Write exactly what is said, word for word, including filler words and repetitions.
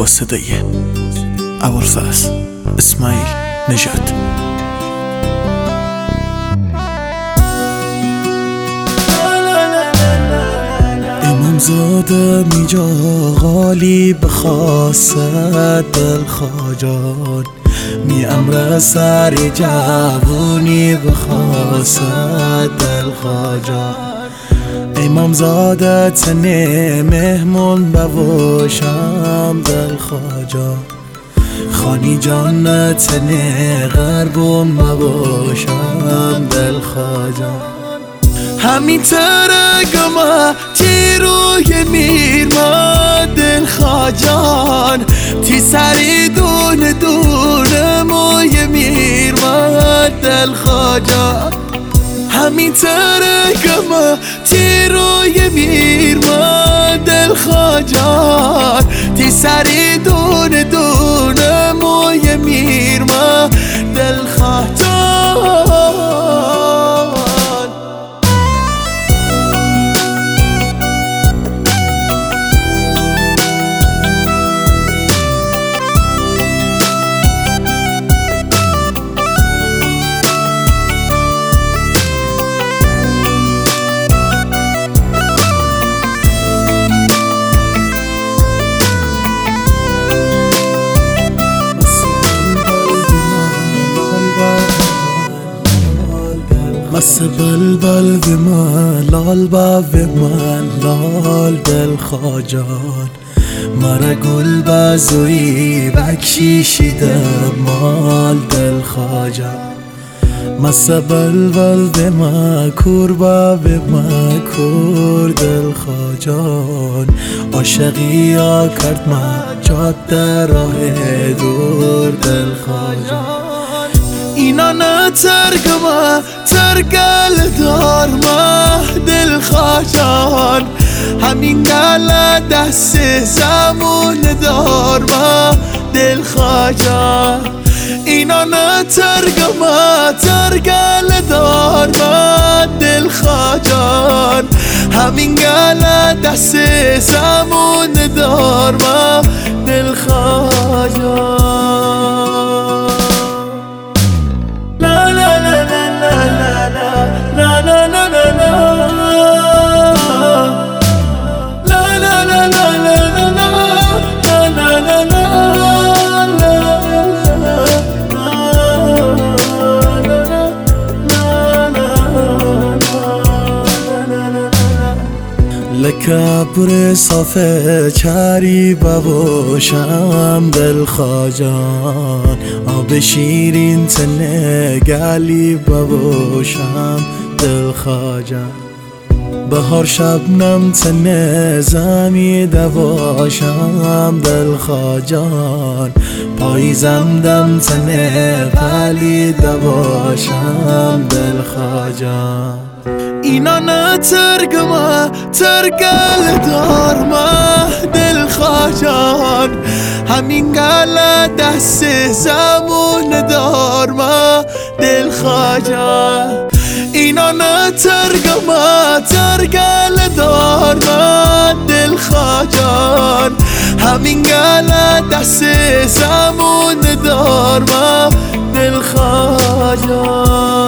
صدای ابوالفضل اسماعیل نژاد. امامزاده میجا غالی بخواست دل خواجان، می امر سر جوونی بخواست دل خواجان. امامزاده تنه مهمون بوشم دل خواجان، خانی جان تنه غربون بوشم دل خواجان. همین ترگما تی روی میر ما دل خواجان، تی سری دون دون موی میر ما دل خواجان. همین ترگما تی روی میر ما دل خواجان، تی سری دون دون موی میر ما دل خواجان. مس بلبل و من لال با و من لال دل خواجان، مرا گل بازوی بکشیده مال دل خواجان. مس بلبل و من کور با و من کور دل خواجان، عاشقی ها کرد من جاده راه دور دل خواجان. اینا نه ترگما ترگل دار ما دل خواجان، همین گل دست زمون دار ما دل خواجان. اینا نه ترگما ترگل دار ما دل خواجان، همین گل دست زمون دار ما دل خواجان. لکبر صافه چاری ببوشم دل خواجان، آب شیرین تنه گلی ببوشم دل خواجان. بهار شبنم تنه زمی دواشم دل خواجان، پاییزم دم تنه پلی دواشم دل خواجان. اینا نه ترگما ترگل دار ما دل خواجان، همین گل دست زمون دار ما دل خواجان. اینا نه ترگما ترگل دار ما دل خواجان، همین گل دست زمون دار ما دل خواجان.